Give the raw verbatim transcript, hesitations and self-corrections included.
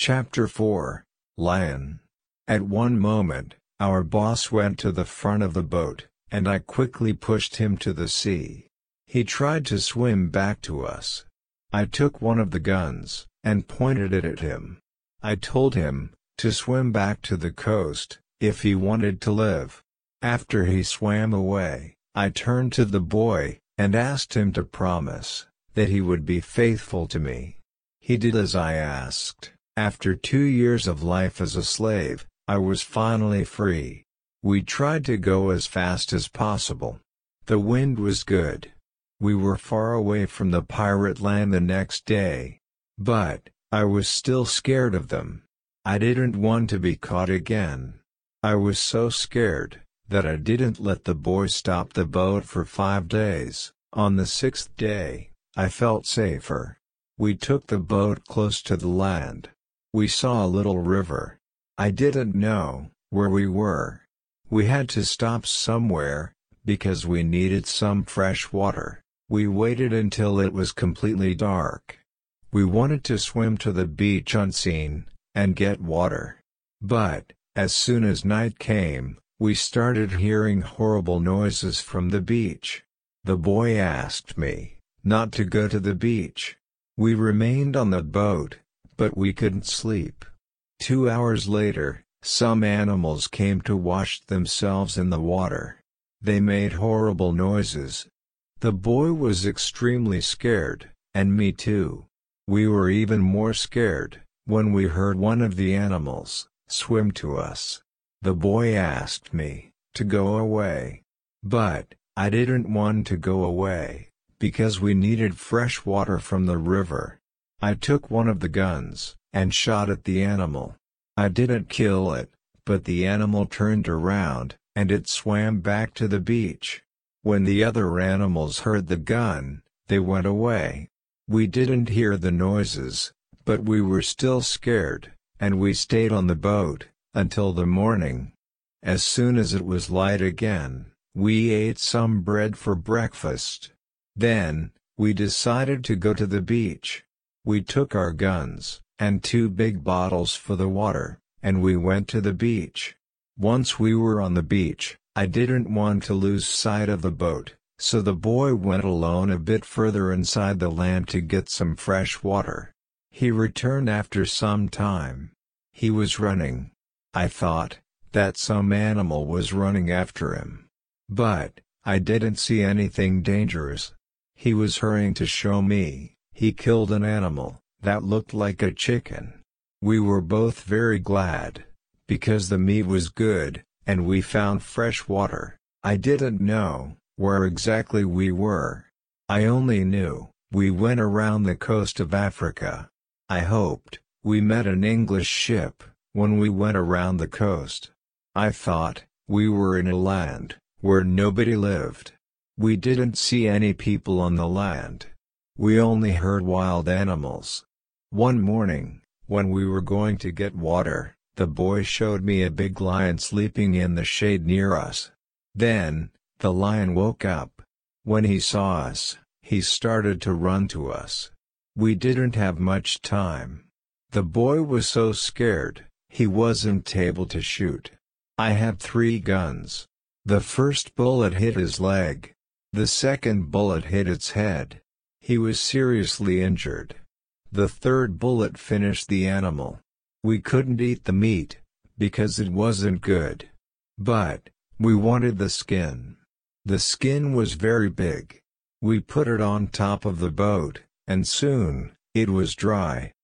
Chapter four, Lion. At one moment, our boss went to the front of the boat, and I quickly pushed him to the sea. He tried to swim back to us. I took one of the guns, and pointed it at him. I told him to swim back to the coast, if he wanted to live. After he swam away, I turned to the boy, and asked him to promise that he would be faithful to me. He did as I asked. After two years of life as a slave, I was finally free. We tried to go as fast as possible. The wind was good. We were far away from the pirate land the next day. But I was still scared of them. I didn't want to be caught again. I was so scared that I didn't let the boy stop the boat for five days. On the sixth day, I felt safer. We took the boat close to the land. We saw a little river. I didn't know where we were. We had to stop somewhere, because we needed some fresh water. We waited until it was completely dark. We wanted to swim to the beach unseen, and get water. But, as soon as night came, we started hearing horrible noises from the beach. The boy asked me not to go to the beach. We remained on the boat, but we couldn't sleep. Two hours later, some animals came to wash themselves in the water. They made horrible noises. The boy was extremely scared, and me too. We were even more scared when we heard one of the animals swim to us. The boy asked me to go away. But I didn't want to go away, because we needed fresh water from the river. I took one of the guns, and shot at the animal. I didn't kill it, but the animal turned around, and it swam back to the beach. When the other animals heard the gun, they went away. We didn't hear the noises, but we were still scared, and we stayed on the boat until the morning. As soon as it was light again, we ate some bread for breakfast. Then, we decided to go to the beach. We took our guns, and two big bottles for the water, and we went to the beach. Once we were on the beach, I didn't want to lose sight of the boat, so the boy went alone a bit further inside the land to get some fresh water. He returned after some time. He was running. I thought that some animal was running after him. But I didn't see anything dangerous. He was hurrying to show me he killed an animal that looked like a chicken. We were both very glad, because the meat was good, and we found fresh water. I didn't know where exactly we were. I only knew we went around the coast of Africa. I hoped we met an English ship when we went around the coast. I thought we were in a land where nobody lived. We didn't see any people on the land. We only heard wild animals. One morning, when we were going to get water, the boy showed me a big lion sleeping in the shade near us. Then, the lion woke up. When he saw us, he started to run to us. We didn't have much time. The boy was so scared, he wasn't able to shoot. I had three guns. The first bullet hit his leg. The second bullet hit its head. He was seriously injured. The third bullet finished the animal. We couldn't eat the meat, because it wasn't good. But we wanted the skin. The skin was very big. We put it on top of the boat, and soon it was dry.